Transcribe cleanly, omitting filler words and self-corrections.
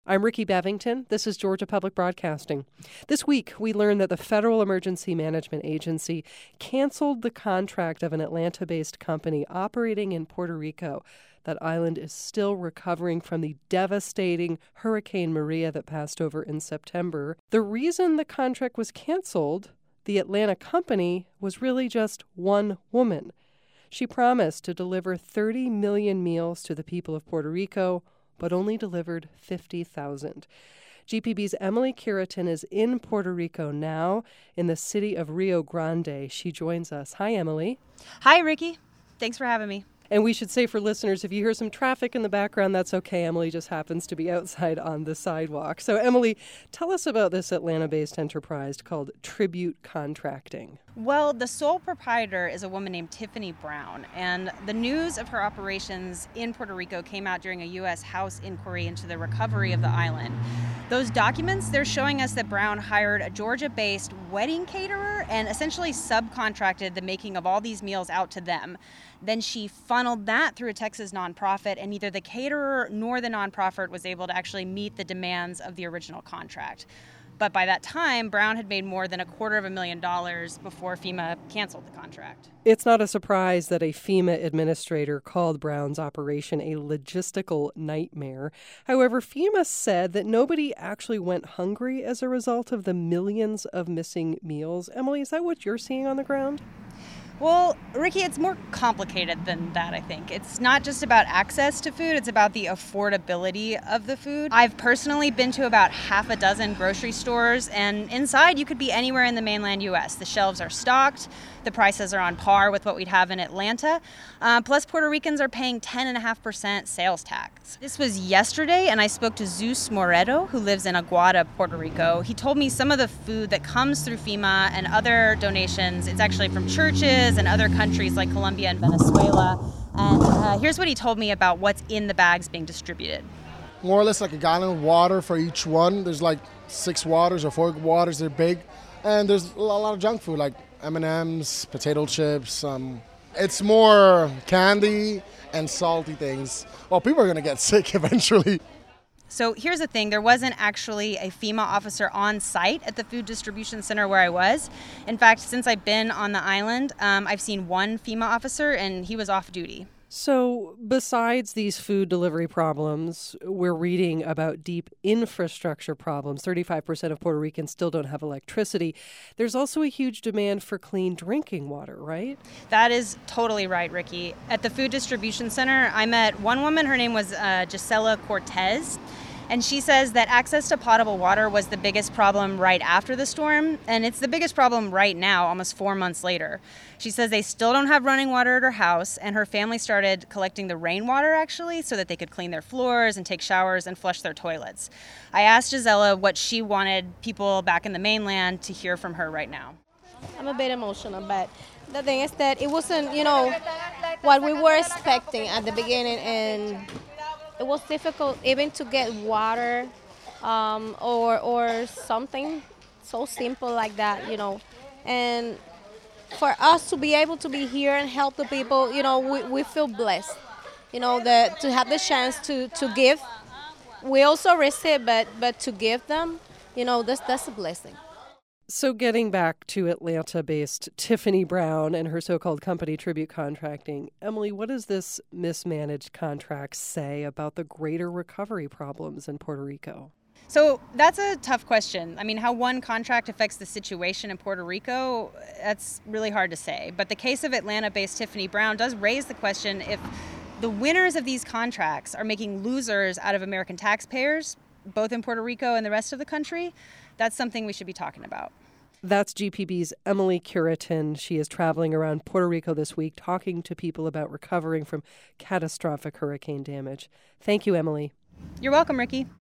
I'm Ricky Bevington. This is Georgia Public Broadcasting. This week, we learned that the Federal Emergency Management Agency canceled the contract of an Atlanta-based company operating in Puerto Rico. That island is still recovering from the devastating Hurricane Maria that passed over in September. The reason the contract was canceled, the Atlanta company, was really just one woman. She promised to deliver 30 million meals to the people of Puerto Rico, but only delivered 50,000. GPB's Emily Curitin is in Puerto Rico now, in the city of Rio Grande. She joins us. Hi, Emily. Hi, Ricky. Thanks for having me. And we should say for listeners, if you hear some traffic in the background, that's okay. Emily just happens to be outside on the sidewalk. So, Emily, tell us about this Atlanta-based enterprise called Tribute Contracting. Well, the sole proprietor is a woman named Tiffany Brown, and the news of her operations in Puerto Rico came out during a U.S. House inquiry into the recovery of the island. Those documents, they're showing us that Brown hired a Georgia-based wedding caterer and essentially subcontracted the making of all these meals out to them. Then she funneled that through a Texas nonprofit, and neither the caterer nor the nonprofit was able to actually meet the demands of the original contract. But by that time, Brown had made more than $250,000 before FEMA canceled the contract. It's not a surprise that a FEMA administrator called Brown's operation a logistical nightmare. However, FEMA said that nobody actually went hungry as a result of the millions of missing meals. Emily, is that what you're seeing on the ground? Well, Ricky, it's more complicated than that, I think. It's not just about access to food, it's about the affordability of the food. I've personally been to about half a dozen grocery stores, and inside you could be anywhere in the mainland U.S. The shelves are stocked, the prices are on par with what we'd have in Atlanta, plus Puerto Ricans are paying 10.5% sales tax. This was yesterday, and I spoke to Zeus Moreto, who lives in Aguada, Puerto Rico. He told me some of the food that comes through FEMA and other donations, it's actually from churches and other countries like Colombia and Venezuela. And here's what he told me about what's in the bags being distributed. More or less like a gallon of water for each one. There's like 6 waters or 4 waters, they're big. And there's a lot of junk food like M&Ms, potato chips. It's more candy and salty things. Well, people are going to get sick eventually. So here's the thing, there wasn't actually a FEMA officer on site at the food distribution center where I was. In fact, since I've been on the island, I've seen one FEMA officer and he was off duty. So besides these food delivery problems, we're reading about deep infrastructure problems. 35% of Puerto Ricans still don't have electricity. There's also a huge demand for clean drinking water, right? That is totally right, Ricky. At the food distribution center, I met one woman. Her name was Gisela Cortez. And she says that access to potable water was the biggest problem right after the storm, and it's the biggest problem right now, almost 4 months later. She says they still don't have running water at her house, and her family started collecting the rainwater, actually, so that they could clean their floors and take showers and flush their toilets. I asked Gisela what she wanted people back in the mainland to hear from her right now. I'm a bit emotional, but the thing is that it wasn't, what we were expecting at the beginning, and it was difficult even to get water or something so simple like that, And for us to be able to be here and help the people, we feel blessed, to have the chance to give. We also receive, but to give them, that's a blessing. So getting back to Atlanta-based Tiffany Brown and her so-called company Tribute Contracting, Emily, what does this mismanaged contract say about the greater recovery problems in Puerto Rico? So that's a tough question. I mean, how one contract affects the situation in Puerto Rico, that's really hard to say. But the case of Atlanta-based Tiffany Brown does raise the question if the winners of these contracts are making losers out of American taxpayers, both in Puerto Rico and the rest of the country. That's something we should be talking about. That's GPB's Emily Curitin. She is traveling around Puerto Rico this week talking to people about recovering from catastrophic hurricane damage. Thank you, Emily. You're welcome, Ricky.